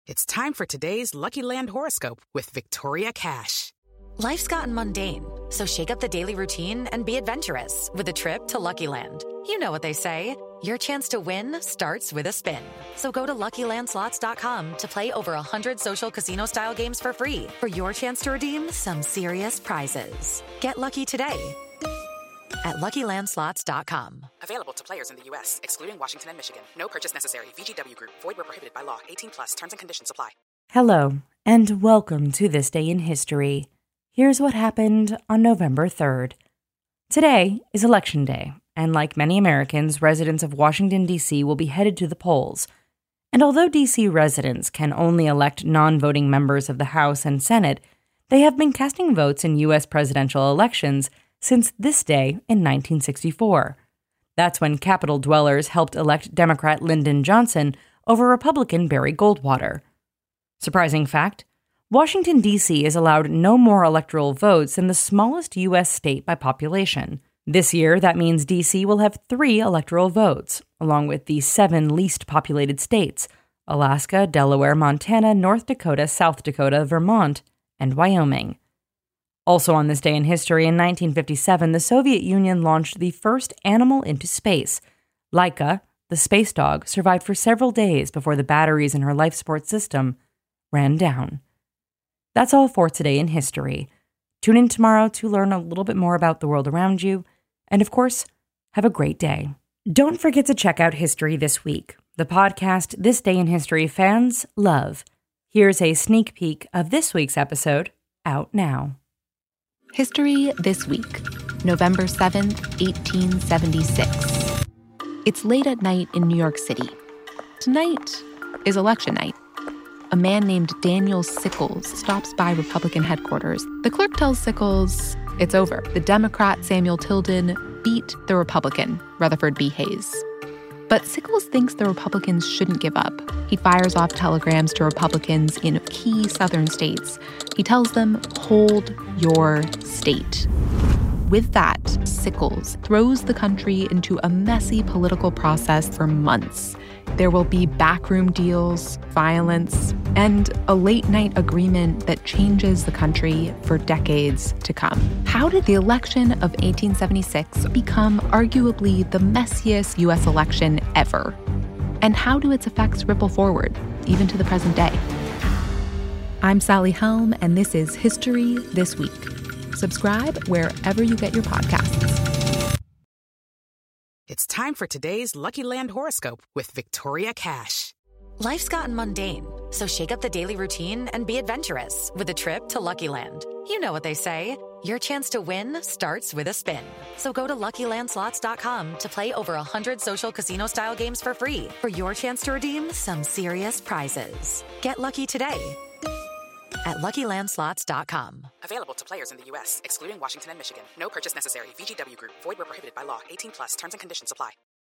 It's time for today's Lucky Land horoscope with Victoria Cash. Life's gotten mundane, so shake up the daily routine and be adventurous with a trip to Lucky Land. You know what they say, your chance to win starts with a spin. So go to LuckyLandSlots.com to play over 100 social casino-style games for free for your chance to redeem some serious prizes. Get lucky today at LuckyLandSlots.com. Available to players in the U.S., excluding Washington and Michigan. No purchase necessary. VGW Group. Void where prohibited by law. 18+. Terms and conditions apply. Hello, and welcome to This Day in History. Here's what happened on November 3rd. Today is Election Day, and like many Americans, residents of Washington, D.C. will be headed to the polls. And although D.C. residents can only elect non-voting members of the House and Senate, they have been casting votes in U.S. presidential elections since this day in 1964. That's when Capitol dwellers helped elect Democrat Lyndon Johnson over Republican Barry Goldwater. Surprising fact, Washington, D.C. is allowed no more electoral votes than the smallest U.S. state by population. This year, that means D.C. will have 3 electoral votes, along with the 7 least populated states: Alaska, Delaware, Montana, North Dakota, South Dakota, Vermont, and Wyoming. Also on this day in history, in 1957, the Soviet Union launched the first animal into space. Laika, the space dog, survived for several days before the batteries in her life support system ran down. That's all for today in history. Tune in tomorrow to learn a little bit more about the world around you. And of course, have a great day. Don't forget to check out History This Week, the podcast This Day in History fans love. Here's a sneak peek of this week's episode, out now. History This Week, November 7th, 1876. It's late at night in New York City. Tonight is election night. A man named Daniel Sickles stops by Republican headquarters. The clerk tells Sickles it's over. The Democrat Samuel Tilden beat the Republican Rutherford B. Hayes. But Sickles thinks the Republicans shouldn't give up. He fires off telegrams to Republicans in key southern states. He tells them, hold your state. With that, Sickles throws the country into a messy political process for months. There will be backroom deals, violence, and a late-night agreement that changes the country for decades to come. How did the election of 1876 become arguably the messiest U.S. election ever? And how do its effects ripple forward, even to the present day? I'm Sally Helm, and this is History This Week. Subscribe wherever you get your podcasts. It's time for today's Lucky Land horoscope with Victoria Cash. Life's gotten mundane, so shake up the daily routine and be adventurous with a trip to Lucky Land. You know what they say, your chance to win starts with a spin. So go to LuckyLandSlots.com to play over 100 social casino-style games for free for your chance to redeem some serious prizes. Get lucky today at LuckyLandSlots.com. Available to players in the U.S., excluding Washington and Michigan. No purchase necessary. VGW Group. Void where prohibited by law. 18+. Terms and conditions apply.